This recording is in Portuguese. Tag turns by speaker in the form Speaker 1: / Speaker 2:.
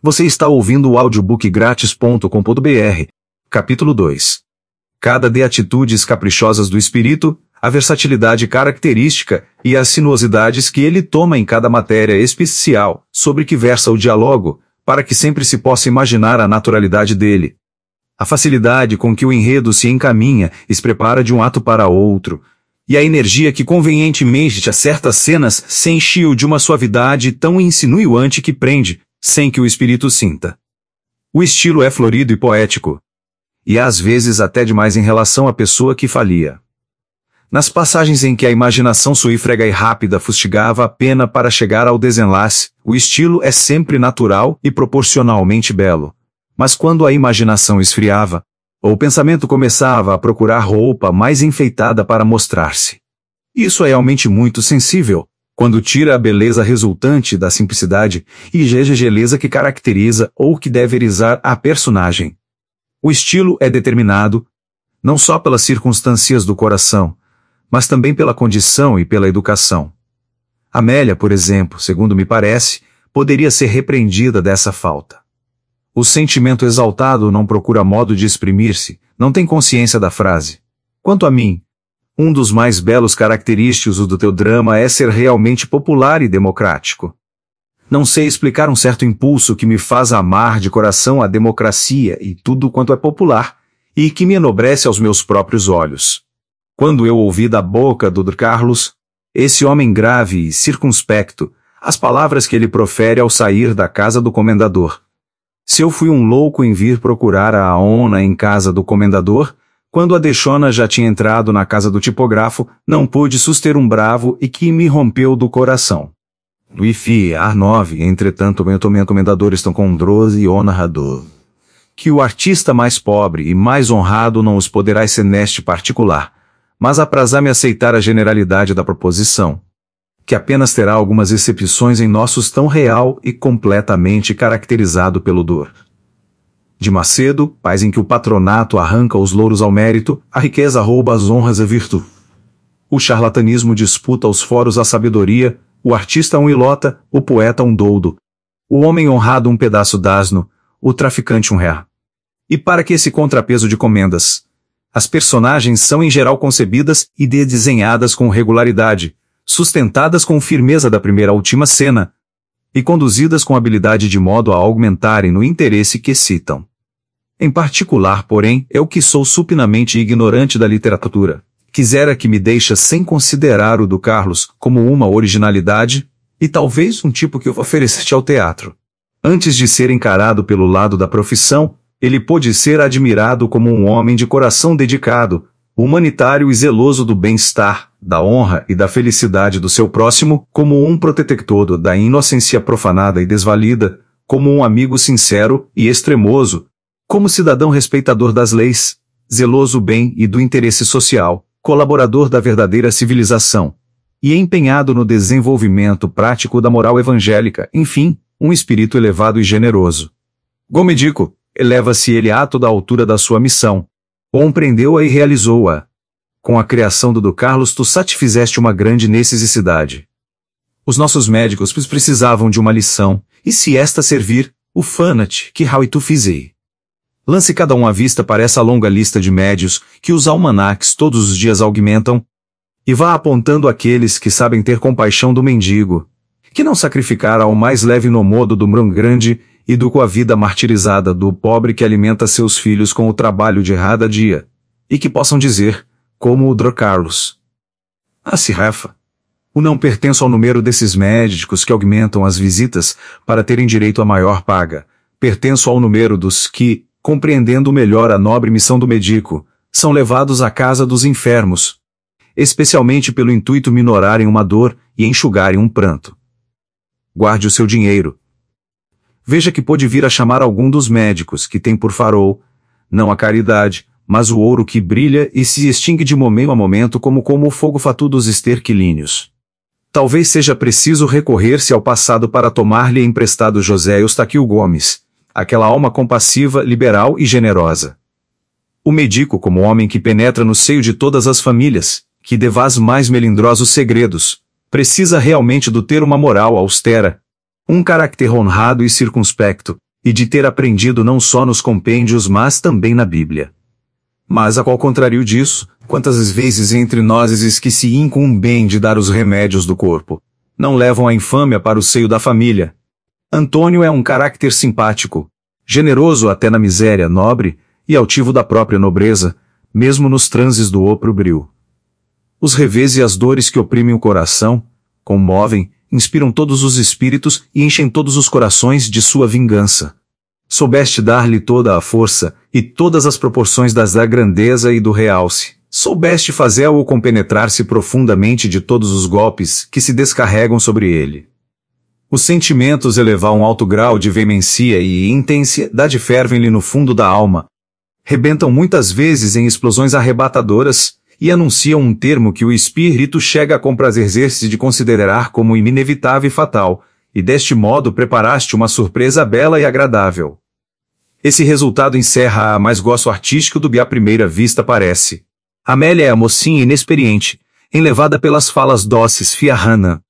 Speaker 1: Você está ouvindo o audiobookgratis.com.br, capítulo 2. Cada de atitudes caprichosas do espírito, a versatilidade característica e as sinuosidades que ele toma em cada matéria especial, sobre que versa o diálogo, para que sempre se possa imaginar a naturalidade dele. A facilidade com que o enredo se encaminha e se prepara de um ato para outro, e a energia que convenientemente a certas cenas se enchiu de uma suavidade tão insinuante que prende, sem que o espírito sinta. O estilo é florido e poético, e às vezes até demais em relação à pessoa que falia. Nas passagens em que a imaginação suífrega e rápida fustigava a pena para chegar ao desenlace, o estilo é sempre natural e proporcionalmente belo. Mas quando a imaginação esfriava, ou o pensamento começava a procurar roupa mais enfeitada para mostrar-se. Isso é realmente muito sensível, quando tira a beleza resultante da simplicidade e geleza que caracteriza ou que deve erizar a personagem. O estilo é determinado, não só pelas circunstâncias do coração, mas também pela condição e pela educação. Amélia, por exemplo, segundo me parece, poderia ser repreendida dessa falta. O sentimento exaltado não procura modo de exprimir-se, não tem consciência da frase. Quanto a mim, um dos mais belos característicos do teu drama é ser realmente popular e democrático. Não sei explicar um certo impulso que me faz amar de coração a democracia e tudo quanto é popular, e que me enobrece aos meus próprios olhos. Quando eu ouvi da boca do Dr. Carlos, esse homem grave e circunspecto, as palavras que ele profere ao sair da casa do comendador. Se eu fui um louco em vir procurar a Aona em casa do comendador, quando a deixona já tinha entrado na casa do tipógrafo, não pude suster um bravo e que me rompeu do coração. Wi-Fi, R9, entretanto, o comendador estão com 12 e o narrador. Que o artista mais pobre e mais honrado não os poderá ser neste particular, mas aprazar-me aceitar a generalidade da proposição, que apenas terá algumas exceções em nossos tão real e completamente caracterizado pelo dor. De Macedo, país em que o patronato arranca os louros ao mérito, a riqueza rouba as honras à virtude. O charlatanismo disputa os foros à sabedoria, o artista um ilota, o poeta um doudo, o homem honrado um pedaço d'asno, o traficante um ré. E para que esse contrapeso de comendas? As personagens são em geral concebidas e desenhadas com regularidade, sustentadas com firmeza da primeira à última cena, e conduzidas com habilidade de modo a augmentarem no interesse que citam. Em particular, porém, eu que sou supinamente ignorante da literatura, quisera que me deixa sem considerar o do Carlos como uma originalidade, e talvez um tipo que eu oferecesse ao teatro. Antes de ser encarado pelo lado da profissão, ele pôde ser admirado como um homem de coração dedicado, humanitário e zeloso do bem-estar, da honra e da felicidade do seu próximo, como um protetor da inocência profanada e desvalida, como um amigo sincero e extremoso, como cidadão respeitador das leis, zeloso do bem e do interesse social, colaborador da verdadeira civilização, e empenhado no desenvolvimento prático da moral evangélica, enfim, um espírito elevado e generoso. Gomedico, eleva-se ele à toda a altura da sua missão, compreendeu-a e realizou-a. Com a criação do Dr. Carlos tu satisfizeste uma grande necessidade. Os nossos médicos precisavam de uma lição, e se esta servir, o fanat, que how tu fizei. Lance cada um à vista para essa longa lista de médios, que os almanaques todos os dias augmentam, e vá apontando aqueles que sabem ter compaixão do mendigo, que não sacrificara ao mais leve no modo do mão grande, e do com a vida martirizada do pobre que alimenta seus filhos com o trabalho de cada dia, e que possam dizer, como o Dr. Carlos. Se refa. O não pertenço ao número desses médicos que augmentam as visitas para terem direito a maior paga. Pertenço ao número dos que, compreendendo melhor a nobre missão do médico, são levados à casa dos enfermos, especialmente pelo intuito minorarem uma dor e enxugarem um pranto. Guarde o seu dinheiro. Veja que pode vir a chamar algum dos médicos que tem por farol, não a caridade, mas o ouro que brilha e se extingue de momento a momento como o fogo fatu dos esterquilíneos. Talvez seja preciso recorrer-se ao passado para tomar-lhe emprestado José Eustáquio Gomes, aquela alma compassiva, liberal e generosa. O médico como homem que penetra no seio de todas as famílias, que devaz mais melindrosos segredos, precisa realmente do ter uma moral austera, um caráter honrado e circunspecto, e de ter aprendido não só nos compêndios mas também na Bíblia. Mas ao contrário disso, quantas vezes entre nós que se incumbem de dar os remédios do corpo, não levam a infâmia para o seio da família. Antônio é um caráter simpático, generoso até na miséria, nobre e altivo da própria nobreza, mesmo nos transes do opróbrio. Os revés e as dores que oprimem o coração, comovem, inspiram todos os espíritos e enchem todos os corações de sua vingança. Soubeste dar-lhe toda a força e todas as proporções da grandeza e do realce. Soubeste fazê-lo compenetrar-se profundamente de todos os golpes que se descarregam sobre ele. Os sentimentos elevam um alto grau de veemência e intensidade, fervem-lhe no fundo da alma, rebentam muitas vezes em explosões arrebatadoras, e anunciam um termo que o espírito chega a comprazer-se de considerar como inevitável e fatal, e deste modo preparaste uma surpresa bela e agradável. Esse resultado encerra a mais gosto artístico do que à primeira vista parece. Amélia é a mocinha inexperiente, enlevada pelas falas doces fiarrana,